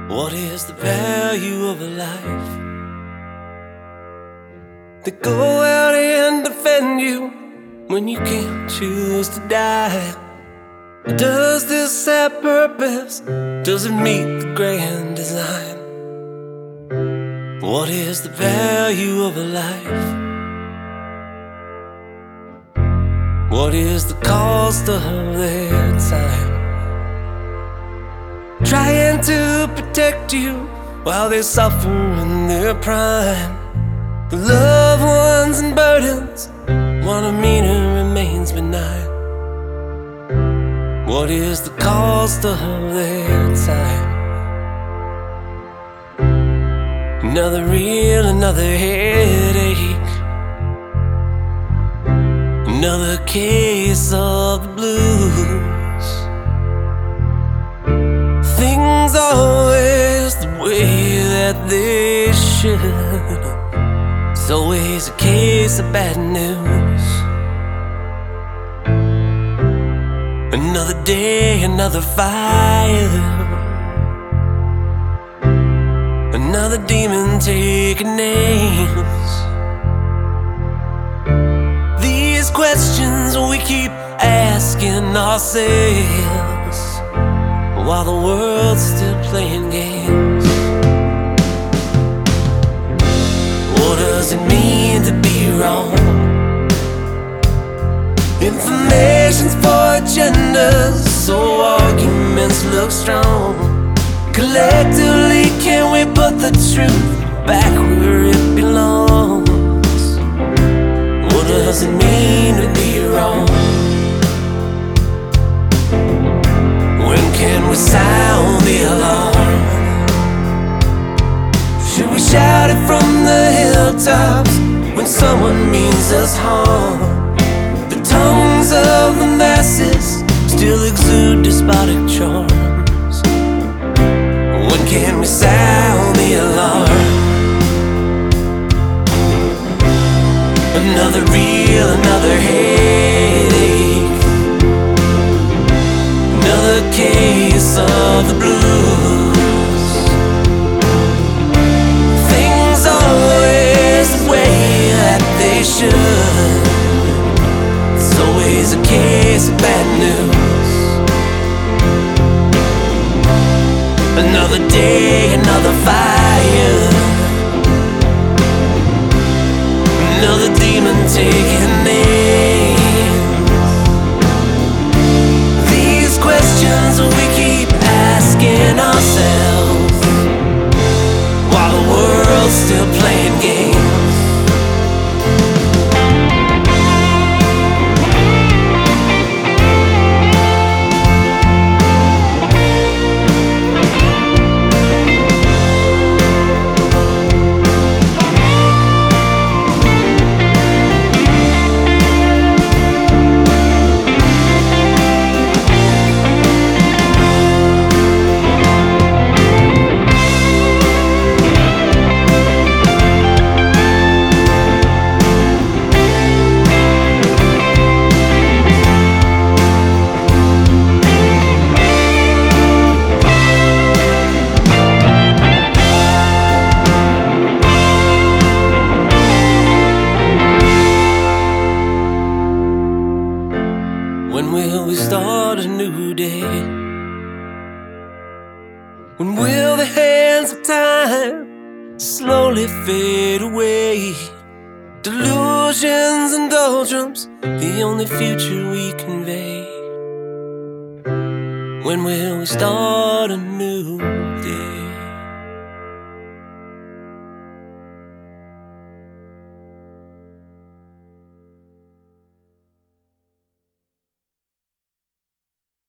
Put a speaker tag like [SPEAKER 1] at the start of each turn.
[SPEAKER 1] What is the value of a life? They go out and defend you when you can't choose to die. Does this have purpose? Does it meet the grand design? What is the value of a life? What is the cost of their time? Trying to protect you while they suffer in their prime. The loved ones and burdens, what a meaning remains benign. What is the cost of their time? Another reel, another headache, another case of the blues. Things always the way that they should. It's always a case of bad news. Another day, another fire, another demon taking names. These questions we keep asking ourselves while the world's still playing games. What does it mean to be wrong? Information's for agendas, so arguments look strong. Collectively, can we put the truth back where it belongs? What does it mean to be wrong? When can we sound the alarm? Should we shout it from the hilltops when someone means us harm? The tongues of the masses still exude despotic charms. When can we sound the alarm? Another reel, another headache, another case of the blues. Things always the way that they should. It's always a case of bad news. Another day, another fire, another demon taking names. These questions we keep asking ourselves while the world's still playing games. When will we start a new day? When will the hands of time slowly fade away? Delusions and doldrums, the only future we convey. When will we start a new day?